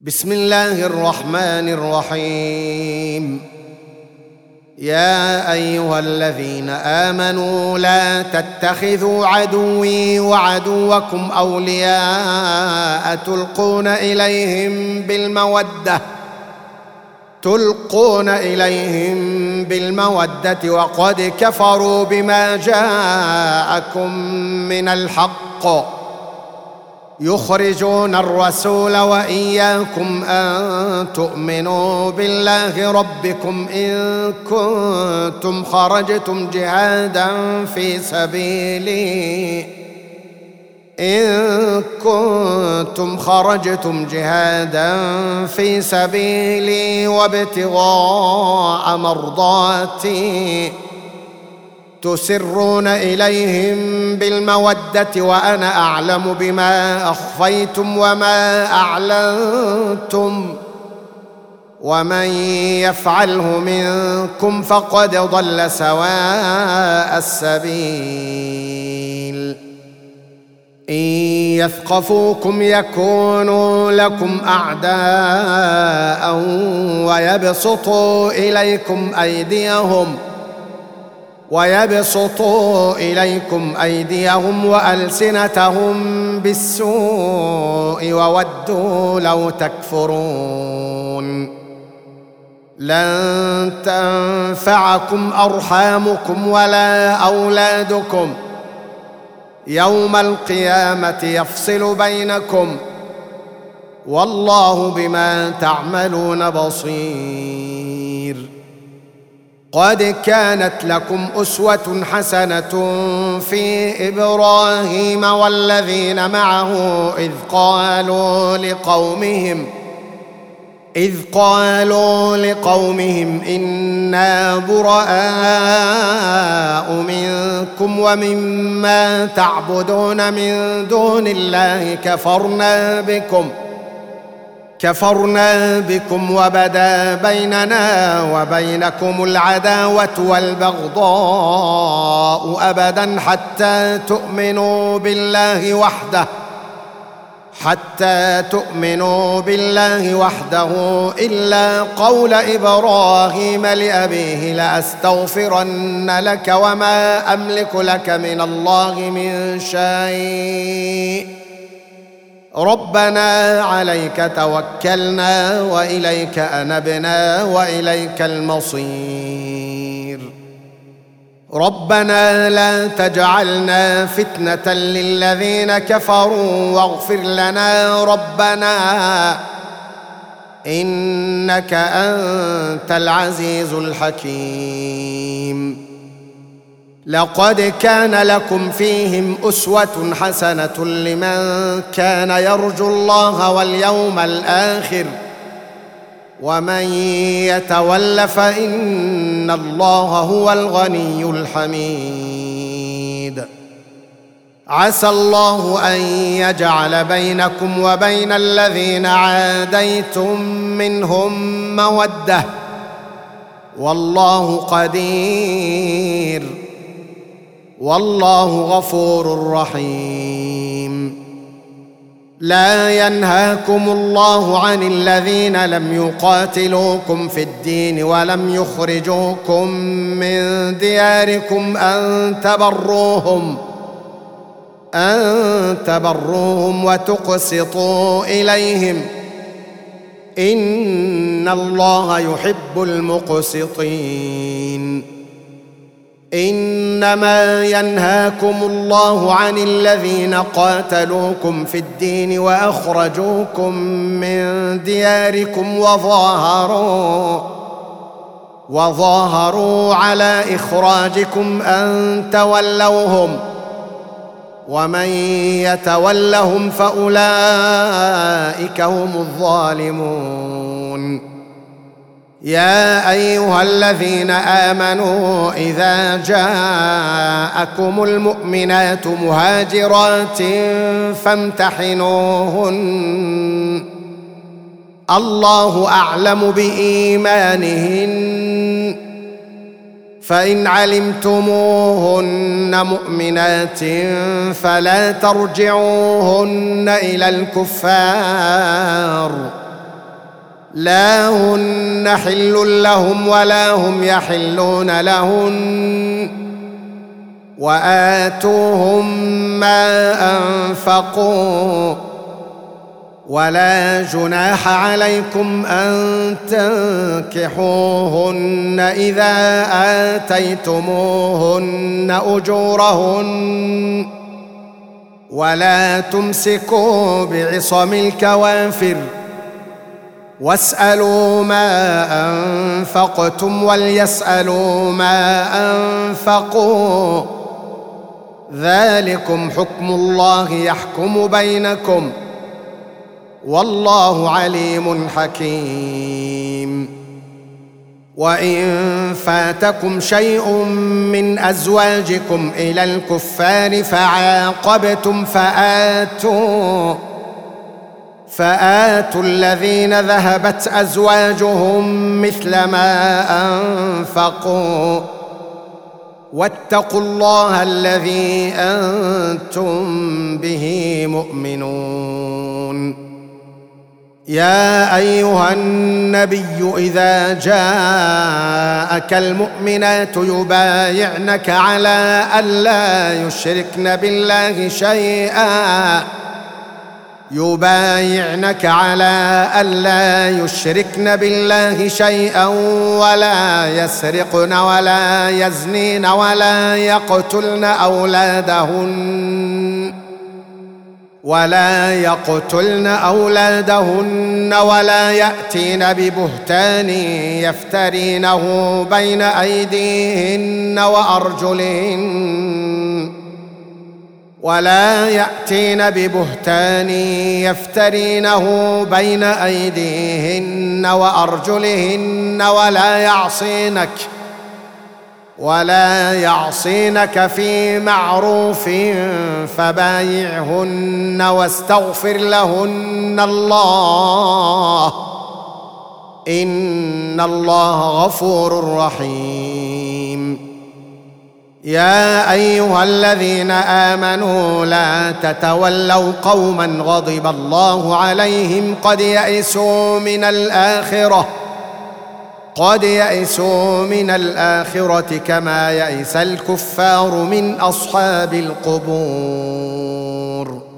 بسم الله الرحمن الرحيم. يا أيها الذين آمنوا لا تتخذوا عدوي وعدوكم أولياء تلقون إليهم بالمودة وقد كفروا بما جاءكم من الحق يخرجون الرسول وإياكم أن تؤمنوا بالله ربكم إن كنتم خرجتم جهادا في سبيلي وابتغاء مرضاتي تسرون إليهم بالمودة وأنا أعلم بما أخفيتم وما أعلنتم ومن يفعله منكم فقد ضل سواء السبيل. إن يثقفوكم يكونوا لكم أعداء ويبسطوا إليكم أيديهم وألسنتهم بالسوء وودوا لو تكفرون. لن تنفعكم أرحامكم ولا أولادكم يوم القيامة يفصل بينكم والله بما تعملون بصير. قد كانت لكم أسوة حسنة في إبراهيم والذين معه إذ قالوا لقومهم إنا براء منكم ومما تعبدون من دون الله كفرنا بكم وبدا بيننا وبينكم العداوة والبغضاء أبدا حتى تؤمنوا بالله وحده إلا قول إبراهيم لأبيه لأستغفرن لك وما أملك لك من الله من شيء ربنا عليك توكلنا وإليك أنبنا وإليك المصير. ربنا لا تجعلنا فتنة للذين كفروا واغفر لنا ربنا إنك أنت العزيز الحكيم. لقد كان لكم فيهم أسوة حسنة لمن كان يرجو الله واليوم الآخر ومن يتول فإن الله هو الغني الحميد. عسى الله أن يجعل بينكم وبين الذين عاديتم منهم مودة والله قدير والله غفور رحيم. لا ينهاكم الله عن الذين لم يقاتلوكم في الدين ولم يخرجوكم من دياركم أن تبروهم وتقسطوا إليهم إن الله يحب المقسطين. إنما ينهاكم الله عن الذين قاتلوكم في الدين وأخرجوكم من دياركم وظاهروا على إخراجكم أن تولوهم ومن يتولهم فأولئك هم الظالمون. يا أيها الذين آمنوا إذا جاءكم المؤمنات مهاجرات فامتحنوهن الله أعلم بإيمانهن فإن علمتموهن مؤمنات فلا ترجعوهن إلى الكفار لا هن حل لهم ولا هم يحلون لهن وآتوهم ما أنفقوا ولا جناح عليكم أن تنكحوهن إذا آتيتموهن أجورهن ولا تمسكوا بعصم الكوافر واسألوا ما أنفقتم وليسألوا ما أنفقوا ذلكم حكم الله يحكم بينكم والله عليم حكيم. وإن فاتكم شيء من أزواجكم إلى الكفار فعاقبتم فآتوا الذين ذهبت أزواجهم مثل ما أنفقوا واتقوا الله الذي أنتم به مؤمنون. يا أيها النبي إذا جاءك المؤمنات يبايعنك على ألا يشركن بالله شيئا ولا يسرقن ولا يزنين ولا يقتلن أولادهن ولا يأتين ببهتان يفترينه بين أيديهن وأرجلهن ولا يعصينك في معروف فبايعهن واستغفر لهن الله إن الله غفور رحيم. يا أيها الذين آمنوا لا تتولوا قوما غضب الله عليهم قد يئسوا من الآخرة كما يئس الكفار من أصحاب القبور.